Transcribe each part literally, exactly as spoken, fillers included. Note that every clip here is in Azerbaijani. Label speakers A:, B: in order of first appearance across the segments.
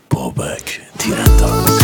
A: Bobek Tirentaz.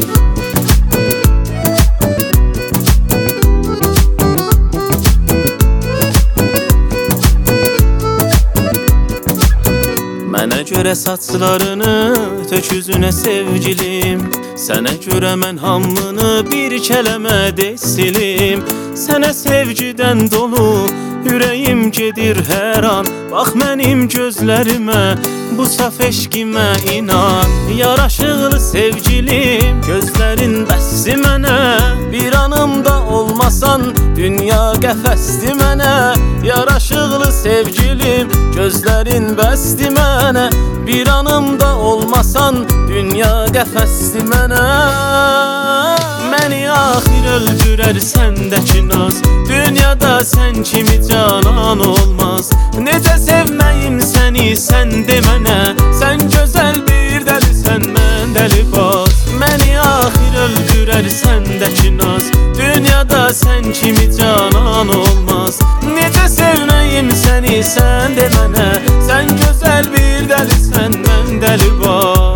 A: Mənə görə saçlarını tök üzünə sevgilim, sənə görə mən hamını bir kələmə silim. Sənə sevgidən dolu ürəyim gedir hər an. Bax mənim gözlərimə, bu saf eşqimə inan. Yaraşıqlı sevgilim, gözlərin bəsdi mənə. Bir anımda olmasan, dünya qəfəsdi mənə. Yaraşıqlı sevgilim, gözlərin bəsdi mənə. Bir anımda olmasan, dünya qəfəsdi mənə. Məni axir öldürər səndəki naz, dünyada sən kimi canan olmaz. Necə sevməyim səni, sən de mənə. Sən gözəl bir dəlisən, mən dəlibaz. Məni axir öldürər səndəki naz, dünyada sən kimi canan olmaz. Necə sevməyim səni, sən de mənə. Sən gözəl bir dəlisən, mən dəlibaz.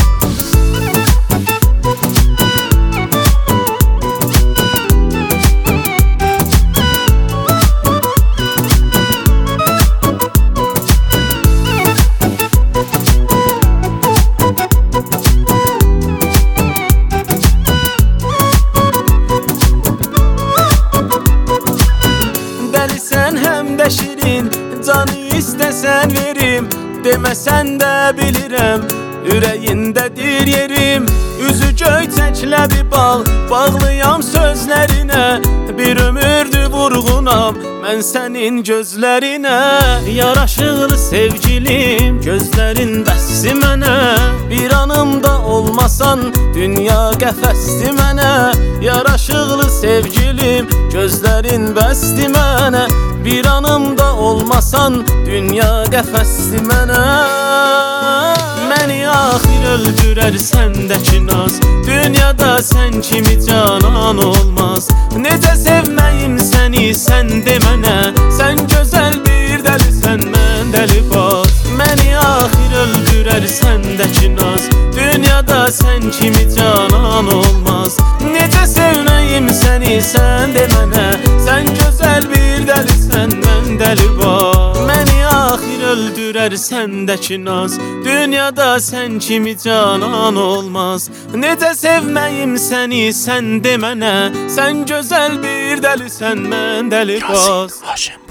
A: Sən həm də şirin, canı istəsən verim. Deməsən də bilirəm, ürəyindədir yerim. Üzü göyçəklə bir bağ, bağlıyam sözlərinə. Bir ömürdür vurğunam, mən sənin gözlərinə. Yaraşıqlı sevgilim, gözlərin bəsdi mənə. Bir anımda olmasan, dünya qəfəsdi mənə. Yaraşıqlı sevgilim, gözlərin bəsdi mənə. Bir anımda olmasan, dünya qəfəsdi mənə. Məni axir öldürər səndəki naz, dünyada sən kimi canan olmaz. Necə sevməyim səni, sən de mənə. Sən gözəl bir dəlisən, mən dəlibaz. Məni axir öldürər səndəki naz, dünyada sən kimi canan olmaz. Necə sevməyim səni, sən de mənə. Sən gözəl bir dəlisən, mən dəlibaz. Məni axir öldürər səndəki naz, dünyada sən kimi canan olmaz. Necə sevməyim səni, sən de mənə. Sən gözəl bir dəlisən, mən dəlibaz.